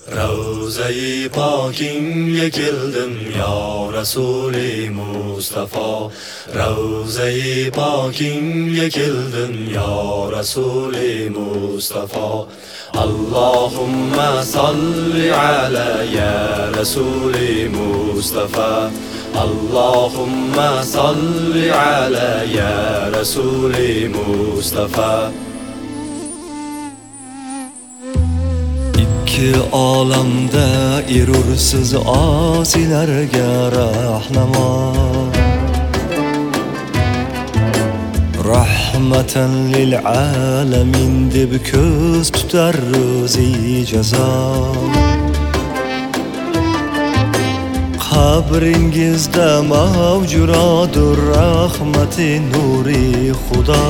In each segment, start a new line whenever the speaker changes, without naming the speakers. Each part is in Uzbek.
Ravza-i pokingga keldim ya Rasuli Mustafa. Ravza-i pokingga keldim ya Rasuli Mustafa. Allahumma salli ala ya Rasuli Mustafa. Allahumma salli ala ya Rasuli Mustafa. İki olamda erursiz osilarga rahnamo, rahmatan lil alamin deb ko'z tutar ro'zi jazo. Qabringizda mavjurodur rahmati nuri Xudo.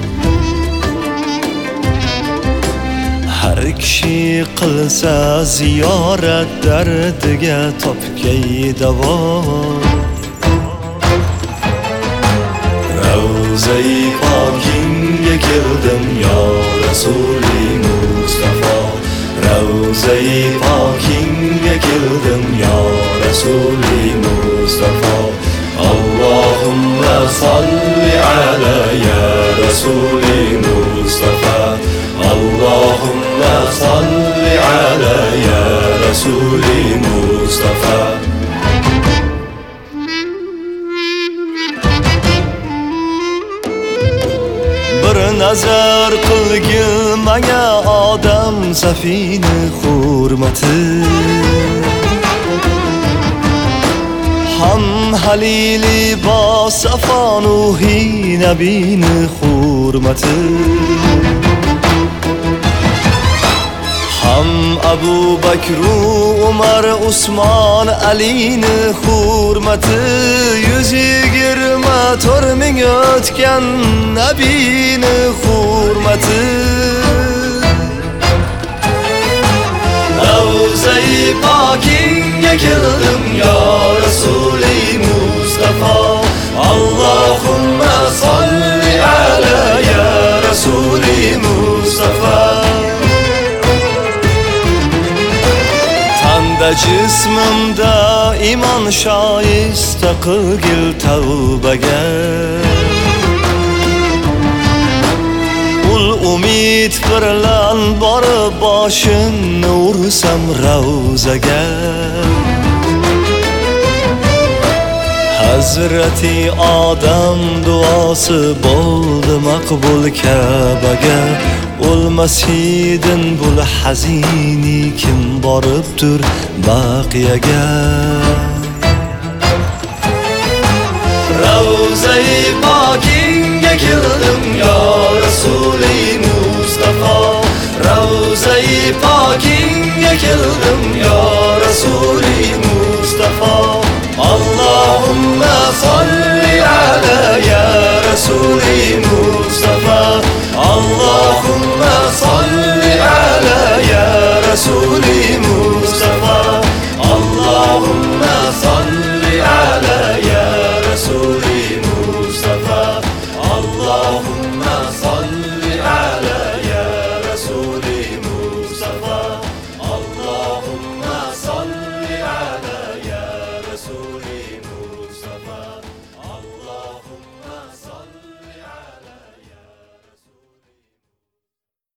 Har kishi qilsa ziyorat dardiga topgay davo. Ravza-i pokingga keldim ya Rasuli Mustafa. Ravza-i pokingga keldim ya Rasuli Mustafa. Allahumma salli ala ya Rasuli Mustafa. Allahumma salli ala ya Rasuli Mustafa. Bir nazar qilgil menga odam safini hurmati. Ham halili ba safanuhi nabini hurmati. Ham Abu Bakr, Umar, Usmon, Ali'ni hurmati. 124 ming o'tgan nabiyni hurmati. Ravza-i pokingga keldim ya Rasuli Mustafa. Allahumma salli ala ya Rasuli Mustafa. Jismimda iman shoyista qilgil tavbaga. Ul umid bilan borib boshimni ursam ravzaga. Hazrati Odam duosi bo'ldi maqbul Ka'baga. O'lmasidin bul hazini kim boribdir baqiyaga. Ravza-i pokingga keldim ya Rasuli Mustafa. Ravza-i pokingga keldim ya Rasuli Mustafa. Allahumma salli ala ya Rasuli Mustafa. Allahumma salli ala ya Rasul